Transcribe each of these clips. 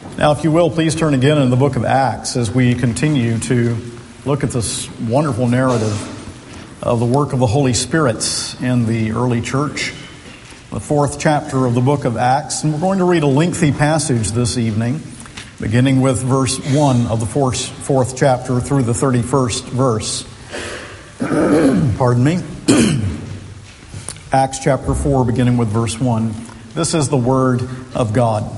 Now, if you will, please turn again in the book of Acts as we continue to look at this wonderful narrative of the work of the Holy Spirit in the early church, the fourth chapter of the book of Acts. And we're going to read a lengthy passage this evening, beginning with verse 1 of the fourth chapter through the 31st verse. Pardon me. Acts chapter 4, beginning with verse 1. This is the word of God.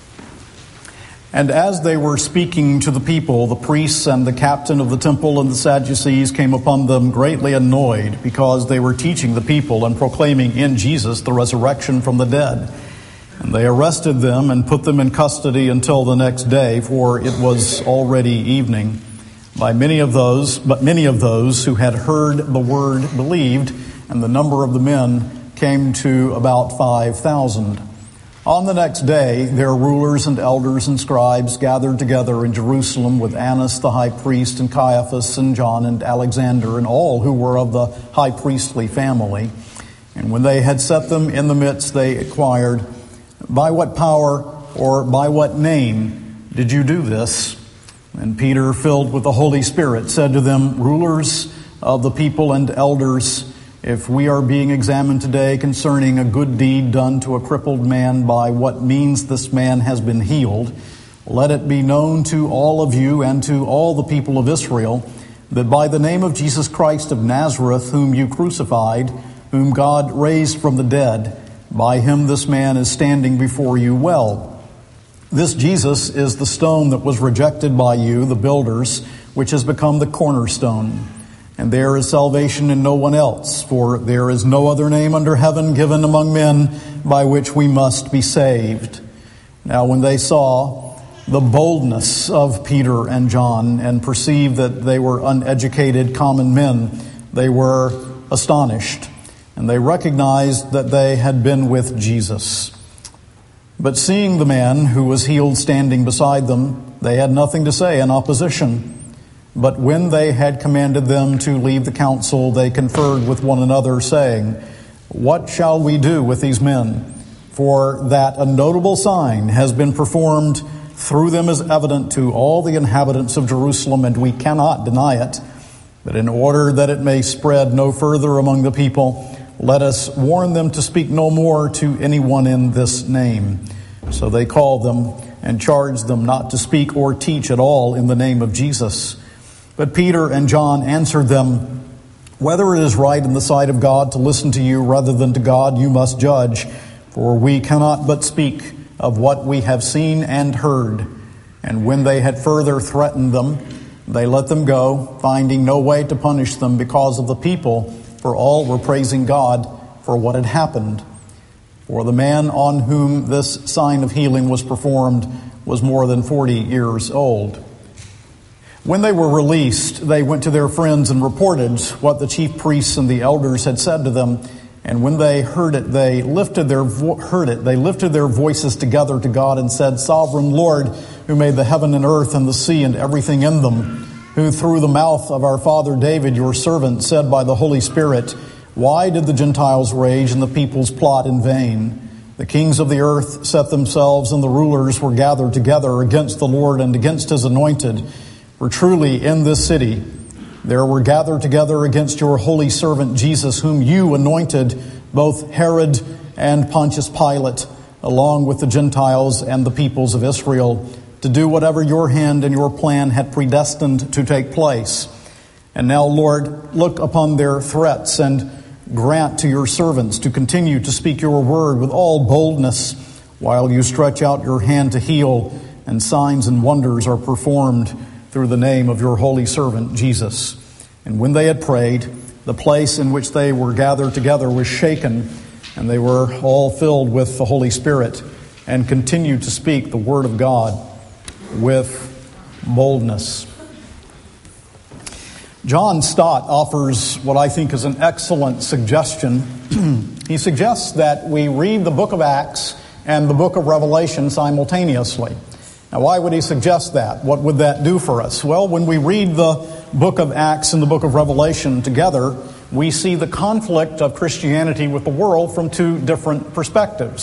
And as they were speaking to the people, the priests and the captain of the temple and the Sadducees came upon them greatly annoyed, because they were teaching the people and proclaiming in Jesus the resurrection from the dead. And they arrested them and put them in custody until the next day, for it was already evening. But many of those who had heard the word believed, and the number of the men came to about 5,000. On the next day, their rulers and elders and scribes gathered together in Jerusalem with Annas the high priest and Caiaphas and John and Alexander and all who were of the high priestly family. And when they had set them in the midst, they inquired, "By what power or by what name did you do this?" And Peter, filled with the Holy Spirit, said to them, "Rulers of the people and elders, if we are being examined today concerning a good deed done to a crippled man, by what means this man has been healed, let it be known to all of you and to all the people of Israel that by the name of Jesus Christ of Nazareth, whom you crucified, whom God raised from the dead, by him this man is standing before you well. This Jesus is the stone that was rejected by you, the builders, which has become the cornerstone. And there is salvation in no one else, for there is no other name under heaven given among men by which we must be saved." Now when they saw the boldness of Peter and John and perceived that they were uneducated common men, they were astonished, and they recognized that they had been with Jesus. But seeing the man who was healed standing beside them, they had nothing to say in opposition. But when they had commanded them to leave the council, they conferred with one another, saying, "What shall we do with these men? For that a notable sign has been performed through them is evident to all the inhabitants of Jerusalem, and we cannot deny it. But in order that it may spread no further among the people, let us warn them to speak no more to anyone in this name." So they called them and charged them not to speak or teach at all in the name of Jesus. But Peter and John answered them, "Whether it is right in the sight of God to listen to you rather than to God, you must judge. For we cannot but speak of what we have seen and heard." And when they had further threatened them, they let them go, finding no way to punish them because of the people, for all were praising God for what had happened. For the man on whom this sign of healing was performed was more than 40 years old. When they were released, they went to their friends and reported what the chief priests and the elders had said to them. And when they heard it, they lifted their voices together to God and said, "Sovereign Lord, who made the heaven and earth and the sea and everything in them, who through the mouth of our father David, your servant, said by the Holy Spirit, why did the Gentiles rage and the peoples plot in vain? The kings of the earth set themselves, and the rulers were gathered together against the Lord and against his anointed. For truly in this city there were gathered together against your holy servant Jesus, whom you anointed, both Herod and Pontius Pilate, along with the Gentiles and the peoples of Israel, to do whatever your hand and your plan had predestined to take place. And now, Lord, look upon their threats and grant to your servants to continue to speak your word with all boldness, while you stretch out your hand to heal, and signs and wonders are performed through the name of your holy servant Jesus." And when they had prayed, the place in which they were gathered together was shaken, and they were all filled with the Holy Spirit and continued to speak the word of God with boldness. John Stott offers what I think is an excellent suggestion. He suggests that we read the book of Acts and the book of Revelation simultaneously. Now, why would he suggest that? What would that do for us? Well, when we read the book of Acts and the book of Revelation together, we see the conflict of Christianity with the world from two different perspectives.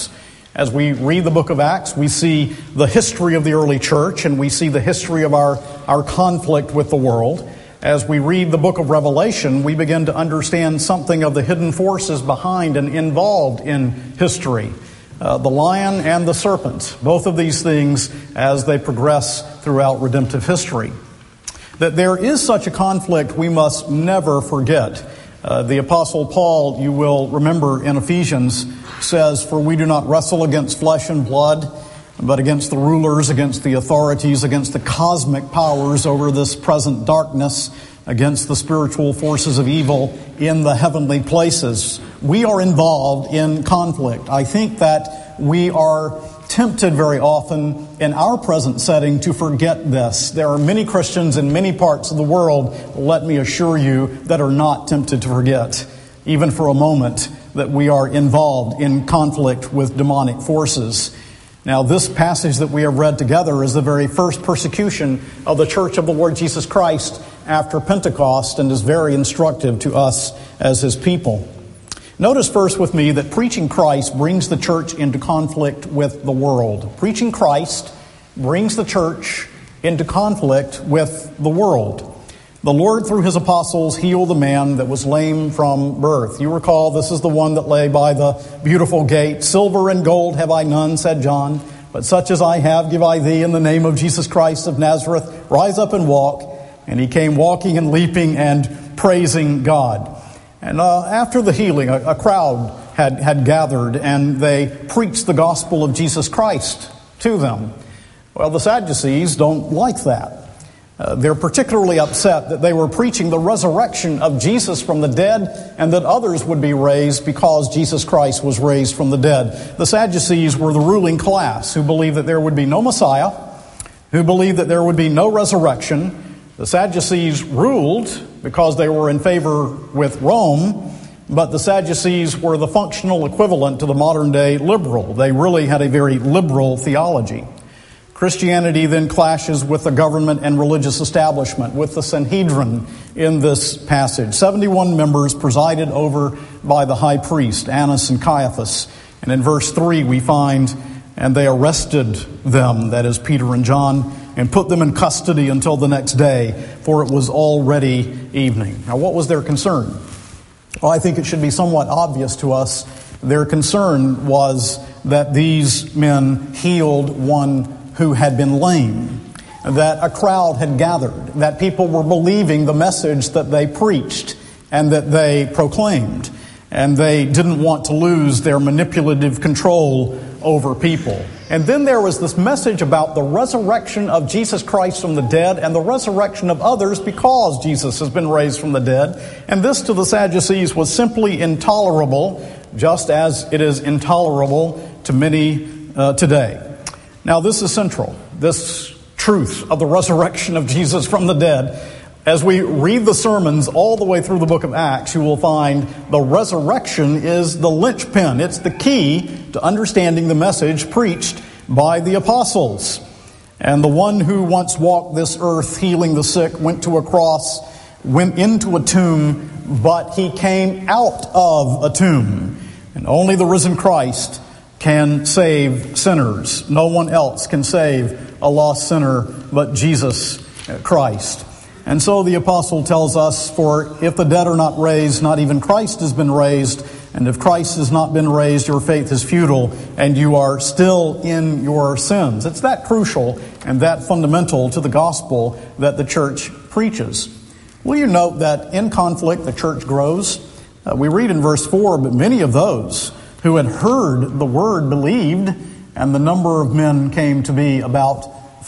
As we read the book of Acts, we see the history of the early church, and we see the history of our conflict with the world. As we read the book of Revelation, we begin to understand something of the hidden forces behind and involved in history. The lion and the serpent, both of these things as they progress throughout redemptive history. That there is such a conflict we must never forget. The Apostle Paul, you will remember in Ephesians, says, "For we do not wrestle against flesh and blood, but against the rulers, against the authorities, against the cosmic powers over this present darkness, against the spiritual forces of evil in the heavenly places." We are involved in conflict. I think that we are tempted very often in our present setting to forget this. There are many Christians in many parts of the world, let me assure you, that are not tempted to forget, even for a moment, that we are involved in conflict with demonic forces. Now, this passage that we have read together is the very first persecution of the Church of the Lord Jesus Christ after Pentecost, and is very instructive to us as His people. Notice first with me that preaching Christ brings the church into conflict with the world. Preaching Christ brings the church into conflict with the world. The Lord, through His apostles, healed the man that was lame from birth. You recall, this is the one that lay by the beautiful gate. "Silver and gold have I none," said John, "but such as I have give I thee in the name of Jesus Christ of Nazareth. Rise up and walk." And he came walking and leaping and praising God. And after the healing, a crowd had gathered, and they preached the gospel of Jesus Christ to them. Well, the Sadducees don't like that. They're particularly upset that they were preaching the resurrection of Jesus from the dead, and that others would be raised because Jesus Christ was raised from the dead. The Sadducees were the ruling class who believed that there would be no Messiah, who believed that there would be no resurrection. The Sadducees ruled because they were in favor with Rome, but the Sadducees were the functional equivalent to the modern day liberal. They really had a very liberal theology. Christianity then clashes with the government and religious establishment, with the Sanhedrin in this passage. 71 members presided over by the high priest, Annas and Caiaphas. And in verse 3 we find, "And they arrested them," that is Peter and John, "and put them in custody until the next day, for it was already evening." Now, what was their concern? Well, I think it should be somewhat obvious to us. Their concern was that these men healed one who had been lame, that a crowd had gathered, that people were believing the message that they preached and that they proclaimed, and they didn't want to lose their manipulative control over people. And then there was this message about the resurrection of Jesus Christ from the dead and the resurrection of others because Jesus has been raised from the dead. And this to the Sadducees was simply intolerable, just as it is intolerable to many today. Now, this is central, this truth of the resurrection of Jesus from the dead. As we read the sermons all the way through the book of Acts, you will find the resurrection is the linchpin. It's the key to understanding the message preached by the apostles. And the one who once walked this earth healing the sick went to a cross, went into a tomb, but he came out of a tomb. And only the risen Christ can save sinners. No one else can save a lost sinner but Jesus Christ. And so the apostle tells us, "For if the dead are not raised, not even Christ has been raised. And if Christ has not been raised, your faith is futile, and you are still in your sins." It's that crucial and that fundamental to the gospel that the church preaches. Will you note that in conflict the church grows? We read in verse 4, "But many of those who had heard the word believed, and the number of men came to be about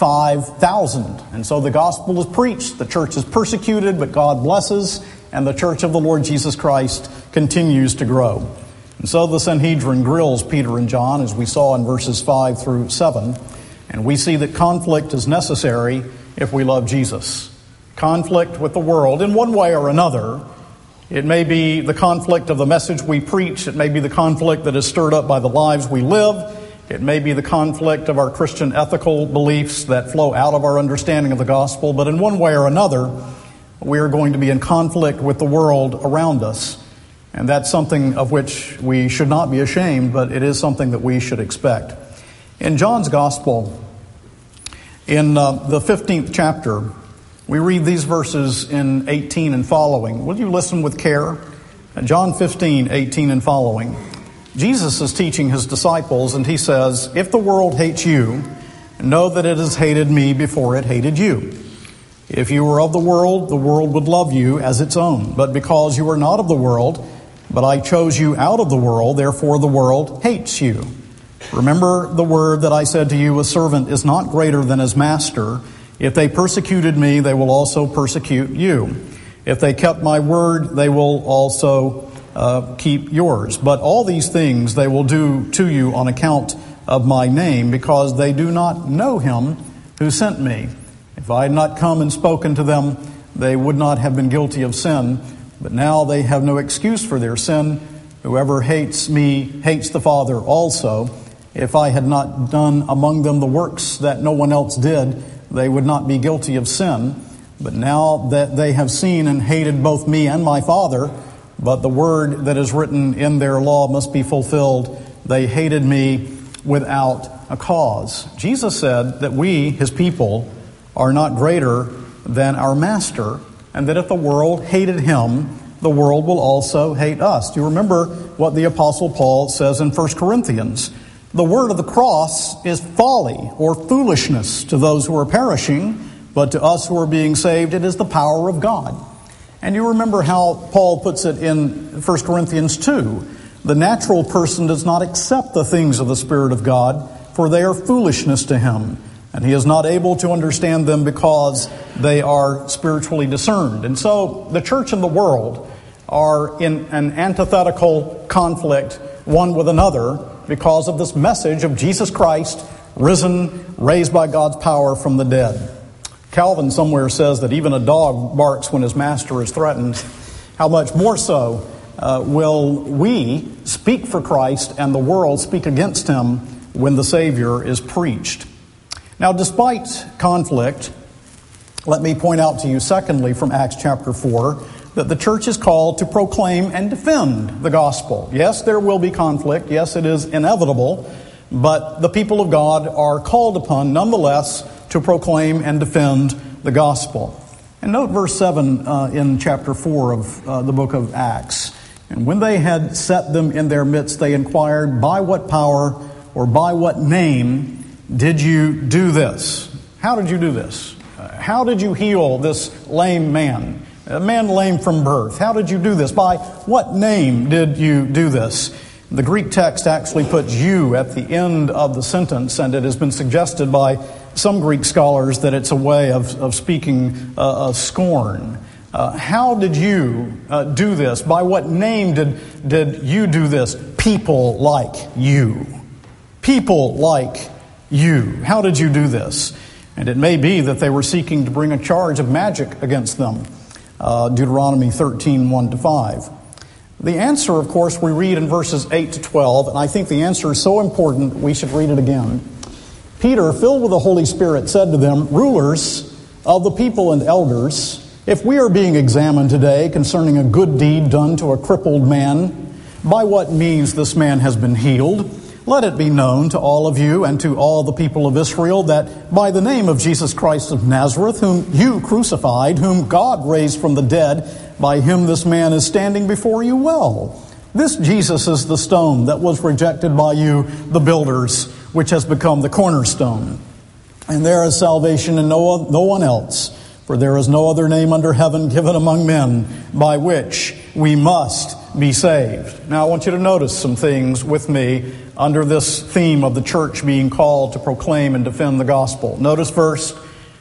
5,000. And so the gospel is preached, the church is persecuted, but God blesses, and the church of the Lord Jesus Christ continues to grow. And so the Sanhedrin grills Peter and John, as we saw in verses 5 through 7, and we see that conflict is necessary if we love Jesus. Conflict with the world in one way or another. It may be the conflict of the message we preach. It may be the conflict that is stirred up by the lives we live. It may be the conflict of our Christian ethical beliefs that flow out of our understanding of the gospel. But in one way or another, we are going to be in conflict with the world around us. And that's something of which we should not be ashamed, but it is something that we should expect. In John's Gospel, in the 15th chapter, we read these verses in 18 and following. Will you listen with care? John 15, 18 and following. Jesus is teaching his disciples, and he says, "If the world hates you, know that it has hated me before it hated you. If you were of the world would love you as its own. But because you are not of the world, but I chose you out of the world, therefore the world hates you. Remember the word that I said to you, a servant is not greater than his master. If they persecuted me, they will also persecute you. If they kept my word, they will also keep yours. But all these things they will do to you on account of my name, because they do not know him who sent me. If I had not come and spoken to them, they would not have been guilty of sin. But now they have no excuse for their sin. Whoever hates me hates the Father also. If I had not done among them the works that no one else did, they would not be guilty of sin. But now that they have seen and hated both me and my Father, but the word that is written in their law must be fulfilled, they hated me without a cause." Jesus said that we, his people, are not greater than our master, and that if the world hated him, the world will also hate us. Do you remember what the Apostle Paul says in 1 Corinthians? The word of the cross is folly or foolishness to those who are perishing, but to us who are being saved, it is the power of God. And you remember how Paul puts it in 1 Corinthians 2. The natural person does not accept the things of the Spirit of God, for they are foolishness to him, and he is not able to understand them because they are spiritually discerned. And so the church and the world are in an antithetical conflict one with another because of this message of Jesus Christ, risen, raised by God's power from the dead. Calvin somewhere says that even a dog barks when his master is threatened. How much more so will we speak for Christ and the world speak against him when the Savior is preached? Now, despite conflict, let me point out to you, secondly, from Acts chapter 4, that the church is called to proclaim and defend the gospel. Yes, there will be conflict. Yes, it is inevitable. But the people of God are called upon, nonetheless, to proclaim and defend the gospel. And note verse 7 in chapter 4 of the book of Acts. "And when they had set them in their midst, they inquired, by what power or by what name did you do this?" How did you do this? How did you heal this lame man? A man lame from birth. How did you do this? By what name did you do this? The Greek text actually puts "you" at the end of the sentence, and it has been suggested by some Greek scholars that it's a way of speaking of scorn. How did you do this? By what name did you do this? People like you. People like you. How did you do this? And it may be that they were seeking to bring a charge of magic against them. Deuteronomy 13, 1-5. The answer, of course, we read in verses 8 to 12, and I think the answer is so important we should read it again. Peter, filled with the Holy Spirit, said to them, "Rulers of the people and elders, if we are being examined today concerning a good deed done to a crippled man, by what means this man has been healed, let it be known to all of you and to all the people of Israel that by the name of Jesus Christ of Nazareth, whom you crucified, whom God raised from the dead, by him this man is standing before you well. This Jesus is the stone that was rejected by you, the builders, which has become the cornerstone. And there is salvation in no one else, for there is no other name under heaven given among men by which we must be saved." Now I want you to notice some things with me under this theme of the church being called to proclaim and defend the gospel. Notice first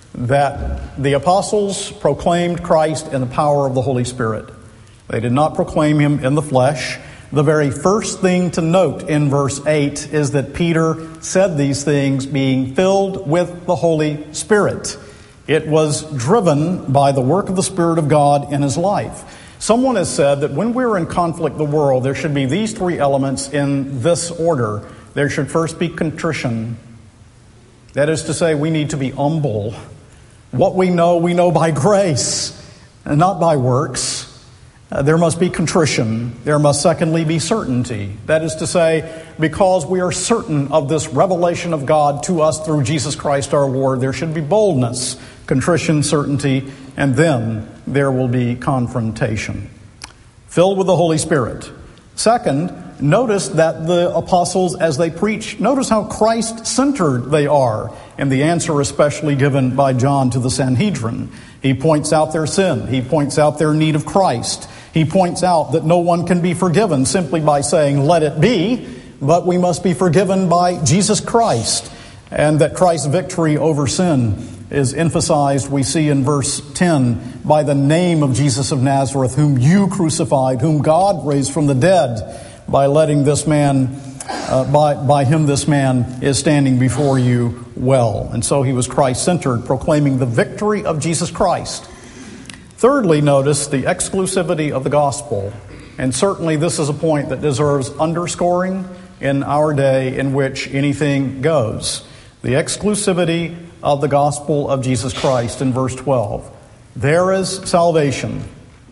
that the apostles proclaimed Christ in the power of the Holy Spirit. They did not proclaim him in the flesh. The very first thing to note in verse 8 is that Peter said these things being filled with the Holy Spirit. It was driven by the work of the Spirit of God in his life. Someone has said that when we're in conflict with the world, there should be these three elements in this order. There should first be contrition. That is to say, we need to be humble. What we know by grace and not by works. There must be contrition. There must secondly be certainty. That is to say, because we are certain of this revelation of God to us through Jesus Christ our Lord, there should be boldness, contrition, certainty, and then there will be confrontation. Filled with the Holy Spirit. Second, notice that the apostles, as they preach, notice how Christ-centered they are, and the answer especially given by John to the Sanhedrin. He points out their sin. He points out their need of Christ. He points out that no one can be forgiven simply by saying, let it be, but we must be forgiven by Jesus Christ, and that Christ's victory over sin is emphasized, we see in verse 10, by the name of Jesus of Nazareth, whom you crucified, whom God raised from the dead, by letting this man, by him this man is standing before you well. And so he was Christ-centered, proclaiming the victory of Jesus Christ. Thirdly, notice the exclusivity of the gospel. And certainly this is a point that deserves underscoring in our day in which anything goes. The exclusivity of the gospel of Jesus Christ in verse 12. There is salvation,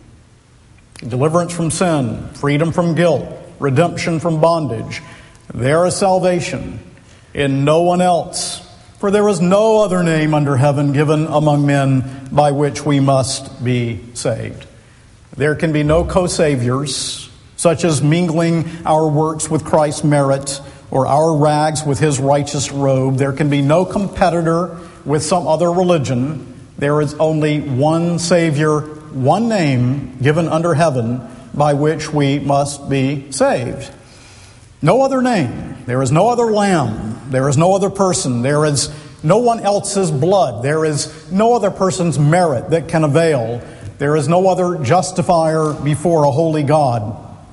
deliverance from sin, freedom from guilt, redemption from bondage. There is salvation in no one else, for there is no other name under heaven given among men by which we must be saved. There can be no co-saviors, such as mingling our works with Christ's merit or our rags with his righteous robe. There can be no competitor with some other religion. There is only one Savior, one name given under heaven by which we must be saved. No other name. There is no other lamb. There is no other person. There is no one else's blood. There is no other person's merit that can avail. There is no other justifier before a holy God.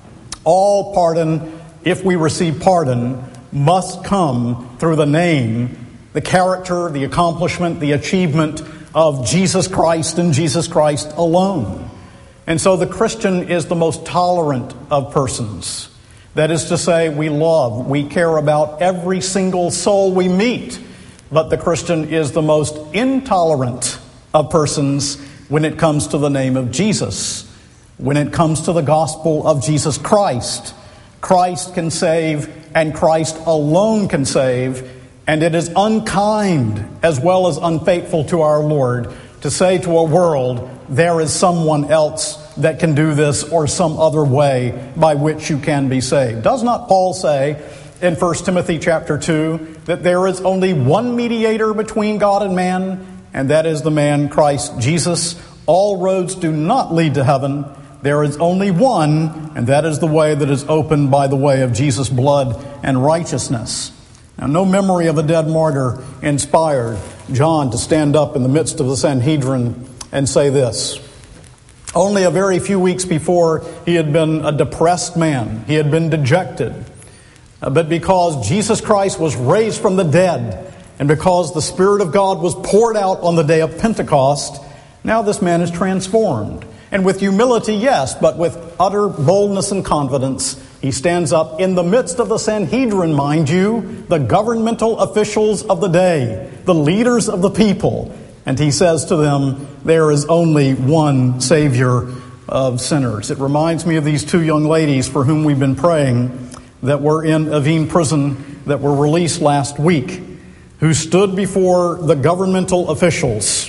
All pardon, if we receive pardon, must come through the name, the character, the accomplishment, the achievement of Jesus Christ and Jesus Christ alone. And so the Christian is the most tolerant of persons. That is to say, we love, we care about every single soul we meet. But the Christian is the most intolerant of persons when it comes to the name of Jesus. When it comes to the gospel of Jesus Christ. Christ can save, and Christ alone can save. And it is unkind as well as unfaithful to our Lord to say to a world, there is someone else that can do this or some other way by which you can be saved. Does not Paul say in 1 Timothy chapter 2 that there is only one mediator between God and man, and that is the man Christ Jesus? All roads do not lead to heaven. There is only one, and that is the way that is opened by the way of Jesus' blood and righteousness. Now, no memory of a dead martyr inspired John to stand up in the midst of the Sanhedrin and say this. Only a very few weeks before, he had been a depressed man. He had been dejected. But because Jesus Christ was raised from the dead, and because the Spirit of God was poured out on the day of Pentecost, now this man is transformed. And with humility, yes, but with utter boldness and confidence, he stands up in the midst of the Sanhedrin, mind you, the governmental officials of the day, the leaders of the people. And he says to them, there is only one Savior of sinners. It reminds me of these two young ladies for whom we've been praying that were in Evin prison that were released last week, who stood before the governmental officials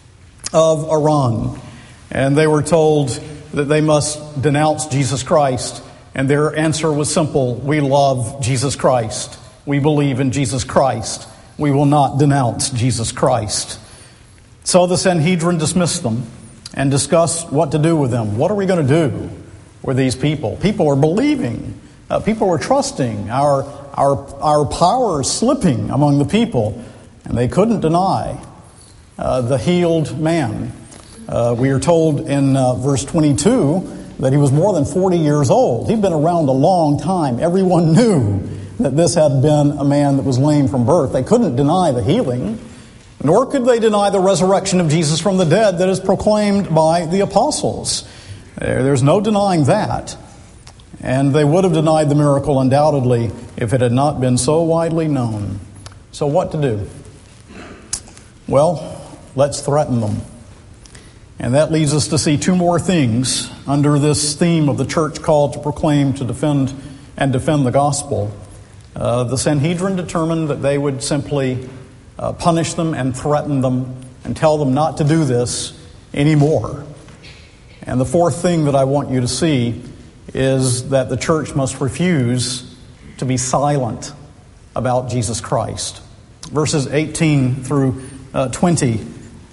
of Iran. And they were told that they must denounce Jesus Christ. And their answer was simple. We love Jesus Christ. We believe in Jesus Christ. We will not denounce Jesus Christ. So the Sanhedrin dismissed them and discussed what to do with them. What are we going to do with these people? People are believing. People are trusting. Our power is slipping among the people. And they couldn't deny the healed man. We are told in verse 22 that he was more than 40 years old. He'd been around a long time. Everyone knew that this had been a man that was lame from birth. They couldn't deny the healing, nor could they deny the resurrection of Jesus from the dead that is proclaimed by the apostles. There's no denying that. And they would have denied the miracle undoubtedly if it had not been so widely known. So what to do? Well, let's threaten them. And that leads us to see two more things under this theme of the church called to proclaim, to defend, and defend the gospel. The Sanhedrin determined that they would simply punish them and threaten them and tell them not to do this anymore. And the fourth thing that I want you to see is that the church must refuse to be silent about Jesus Christ. Verses 18 through 20.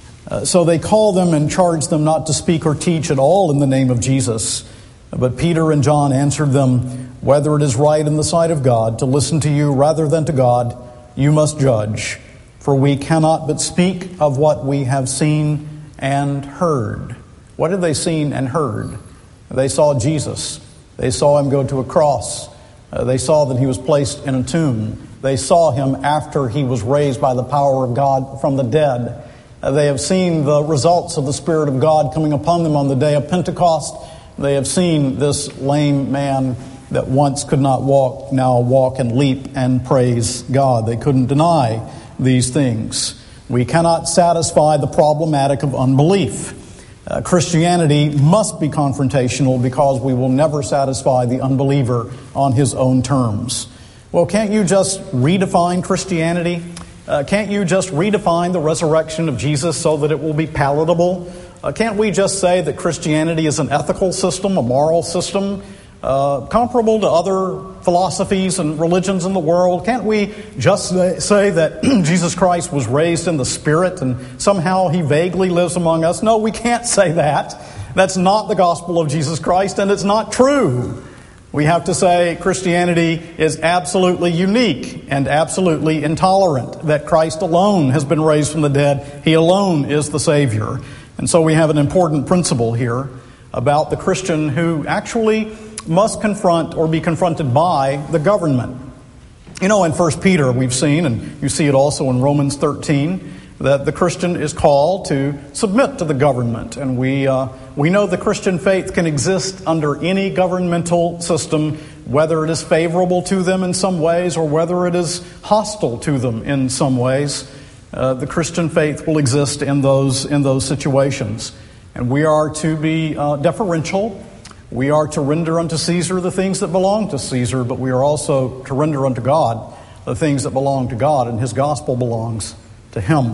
So they call them and charge them not to speak or teach at all in the name of Jesus. But Peter and John answered them, "Whether it is right in the sight of God to listen to you rather than to God, you must judge. For we cannot but speak of what we have seen and heard." What had they seen and heard? They saw Jesus. They saw him go to a cross. They saw that he was placed in a tomb. They saw him after he was raised by the power of God from the dead. They have seen the results of the Spirit of God coming upon them on the day of Pentecost. They have seen this lame man that once could not walk, now walk and leap and praise God. They couldn't deny these things. We cannot satisfy the problematic of unbelief. Christianity must be confrontational because we will never satisfy the unbeliever on his own terms. Well, can't you just redefine Christianity? Can't you just redefine the resurrection of Jesus so that it will be palatable? Can't we just say that Christianity is an ethical system, a moral system, comparable to other philosophies and religions in the world? Can't we just say that Jesus Christ was raised in the Spirit and somehow he vaguely lives among us? No, we can't say that. That's not the gospel of Jesus Christ, and it's not true. We have to say Christianity is absolutely unique and absolutely intolerant, that Christ alone has been raised from the dead. He alone is the Savior. And so we have an important principle here about the Christian who actually must confront or be confronted by the government. You know, in 1 Peter we've seen, and you see it also in Romans 13, that the Christian is called to submit to the government. And we know the Christian faith can exist under any governmental system, whether it is favorable to them in some ways or whether it is hostile to them in some ways. The Christian faith will exist in those situations. And we are to be deferential. We are to render unto Caesar the things that belong to Caesar, but we are also to render unto God the things that belong to God, and his gospel belongs to him.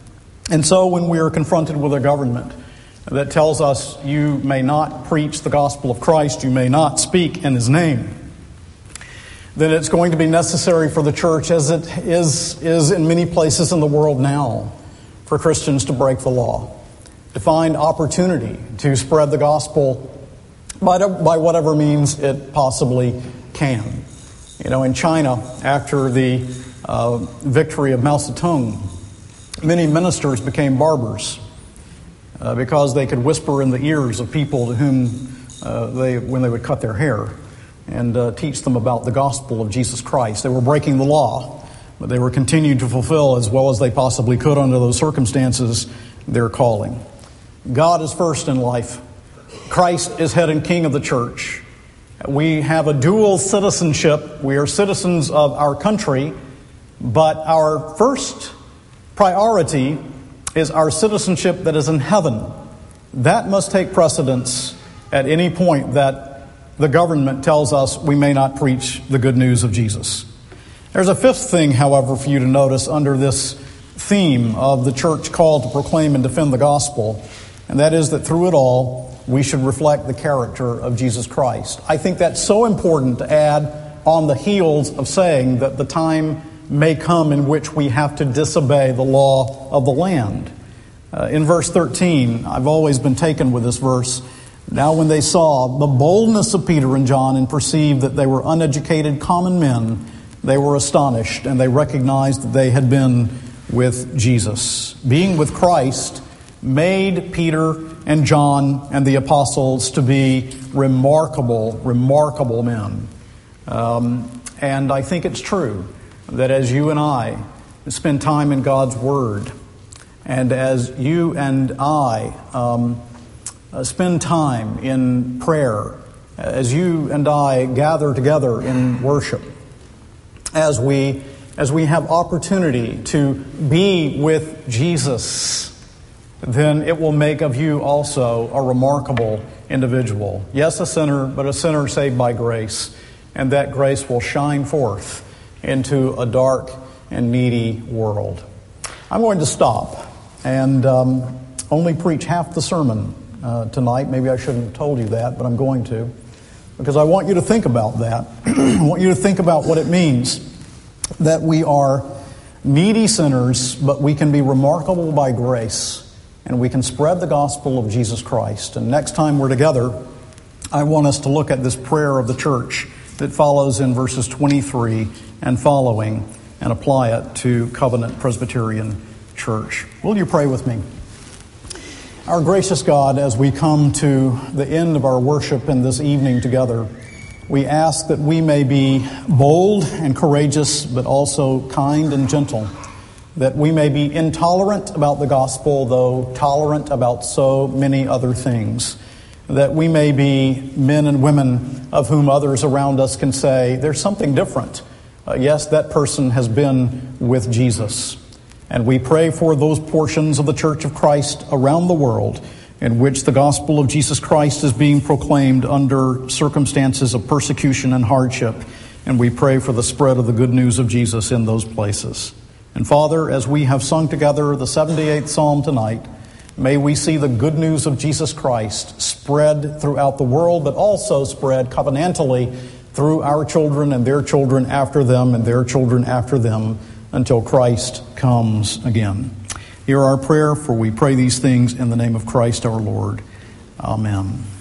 And so when we are confronted with a government that tells us you may not preach the gospel of Christ, you may not speak in his name, then it's going to be necessary for the church, as it is in many places in the world now, for Christians to break the law, to find opportunity to spread the gospel by whatever means it possibly can. You know, in China, after the victory of Mao Zedong, many ministers became barbers because they could whisper in the ears of people to whom when they would cut their hair and teach them about the gospel of Jesus Christ. They were breaking the law, but they were continuing to fulfill as well as they possibly could under those circumstances their calling. God is first in life. Christ is head and king of the church. We have a dual citizenship. We are citizens of our country, but our first priority is our citizenship that is in heaven. That must take precedence at any point that the government tells us we may not preach the good news of Jesus. There's a fifth thing, however, for you to notice under this theme of the church called to proclaim and defend the gospel, and that is that through it all, we should reflect the character of Jesus Christ. I think that's so important to add on the heels of saying that the time may come in which we have to disobey the law of the land. In verse 13, I've always been taken with this verse. Now when they saw the boldness of Peter and John and perceived that they were uneducated common men, they were astonished, and they recognized that they had been with Jesus. Being with Christ made Peter and John and the apostles to be remarkable men. And I think it's true that as you and I spend time in God's Word, and as you and I spend time in prayer, as you and I gather together in worship, as we have opportunity to be with Jesus, then it will make of you also a remarkable individual. Yes, a sinner, but a sinner saved by grace. And that grace will shine forth into a dark and needy world. I'm going to stop and only preach half the sermon tonight. Maybe I shouldn't have told you that, but I'm going to, because I want you to think about that. I want you to think about what it means that we are needy sinners, but we can be remarkable by grace, and we can spread the gospel of Jesus Christ. And next time we're together, I want us to look at this prayer of the church that follows in verses 23 and following, and apply it to Covenant Presbyterian Church. Will you pray with me? Our gracious God, as we come to the end of our worship in this evening together, we ask that we may be bold and courageous, but also kind and gentle, that we may be intolerant about the gospel, though tolerant about so many other things, that we may be men and women of whom others around us can say, there's something different. Yes, that person has been with Jesus. And we pray for those portions of the Church of Christ around the world in which the gospel of Jesus Christ is being proclaimed under circumstances of persecution and hardship. And we pray for the spread of the good news of Jesus in those places. And Father, as we have sung together the 78th Psalm tonight, may we see the good news of Jesus Christ spread throughout the world, but also spread covenantally through our children and their children after them and their children after them until Christ comes again. Hear our prayer, for we pray these things in the name of Christ our Lord. Amen.